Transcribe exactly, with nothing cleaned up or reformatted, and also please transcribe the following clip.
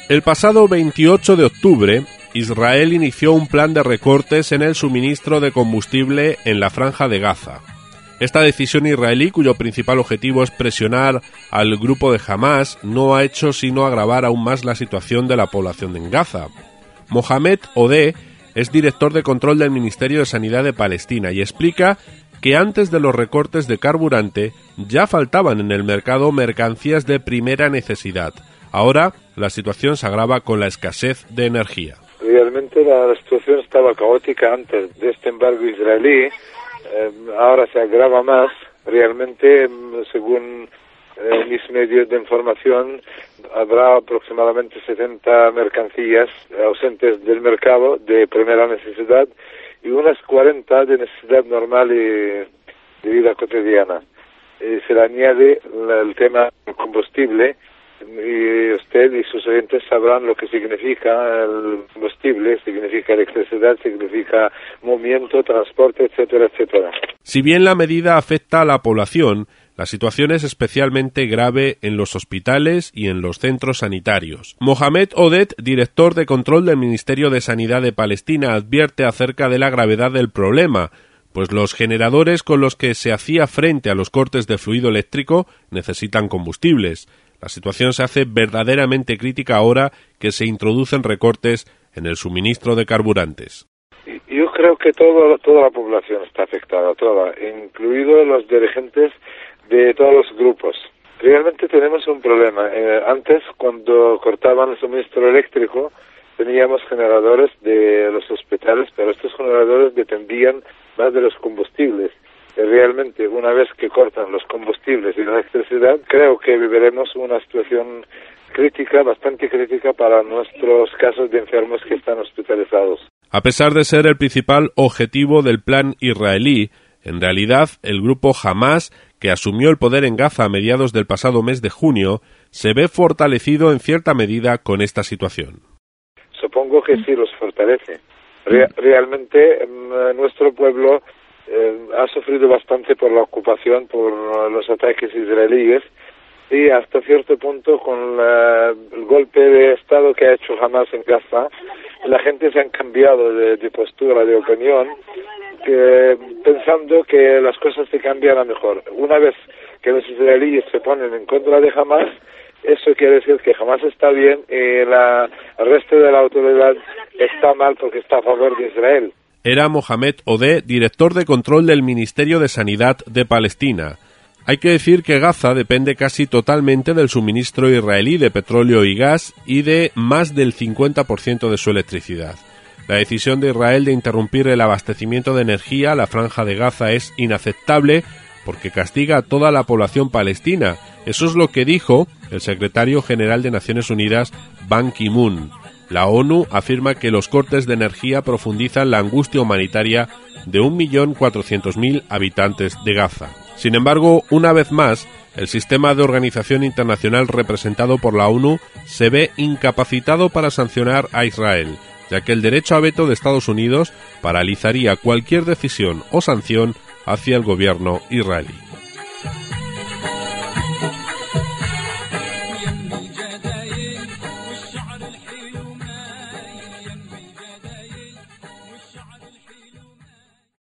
El pasado veintiocho de octubre, Israel inició un plan de recortes en el suministro de combustible en la Franja de Gaza. Esta decisión israelí, cuyo principal objetivo es presionar al grupo de Hamás, no ha hecho sino agravar aún más la situación de la población en Gaza. Mohamed Odeh es director de control del Ministerio de Sanidad de Palestina y explica que antes de los recortes de carburante ya faltaban en el mercado mercancías de primera necesidad. Ahora la situación se agrava con la escasez de energía. Realmente la situación estaba caótica antes de este embargo israelí, eh, ahora se agrava más. Realmente, según eh, mis medios de información, habrá aproximadamente setenta mercancías ausentes del mercado de primera necesidad y unas cuarenta de necesidad normal y de vida cotidiana. Eh, se le añade el tema del combustible, y usted y sus oyentes sabrán lo que significa el combustible, significa electricidad, significa movimiento, transporte, etcétera, etcétera. Si bien la medida afecta a la población, la situación es especialmente grave en los hospitales y en los centros sanitarios. Mohamed Odeh, director de control del Ministerio de Sanidad de Palestina, advierte acerca de la gravedad del problema, pues los generadores con los que se hacía frente a los cortes de fluido eléctrico necesitan combustibles. La situación se hace verdaderamente crítica ahora que se introducen recortes en el suministro de carburantes. Yo creo que todo, toda la población está afectada, toda, incluidos los dirigentes de todos los grupos. Realmente tenemos un problema. Eh, antes, cuando cortaban el suministro eléctrico, teníamos generadores de los hospitales, pero estos generadores dependían más de los combustibles. Realmente, una vez que cortan los combustibles y la electricidad, creo que viviremos una situación crítica, bastante crítica para nuestros casos de enfermos que están hospitalizados. A pesar de ser el principal objetivo del plan israelí, en realidad el grupo Hamás, que asumió el poder en Gaza a mediados del pasado mes de junio, se ve fortalecido en cierta medida con esta situación. Supongo que sí los fortalece. Re- realmente en nuestro pueblo Eh, ha sufrido bastante por la ocupación, por los ataques israelíes y hasta cierto punto con la, el golpe de Estado que ha hecho Hamás en Gaza, la gente se han cambiado de, de postura, de opinión, que, pensando que las cosas se cambian a mejor. Una vez que los israelíes se ponen en contra de Hamás, eso quiere decir que Hamás está bien y la, el resto de la autoridad está mal porque está a favor de Israel. Era Mohamed Odeh, director de control del Ministerio de Sanidad de Palestina. Hay que decir que Gaza depende casi totalmente del suministro israelí de petróleo y gas y de más del cincuenta por ciento de su electricidad. La decisión de Israel de interrumpir el abastecimiento de energía a la Franja de Gaza es inaceptable porque castiga a toda la población palestina. Eso es lo que dijo el secretario general de Naciones Unidas, Ban Ki-moon. La ONU afirma que los cortes de energía profundizan la angustia humanitaria de un millón cuatrocientos mil habitantes de Gaza. Sin embargo, una vez más, el sistema de organización internacional representado por la ONU se ve incapacitado para sancionar a Israel, ya que el derecho a veto de Estados Unidos paralizaría cualquier decisión o sanción hacia el gobierno israelí.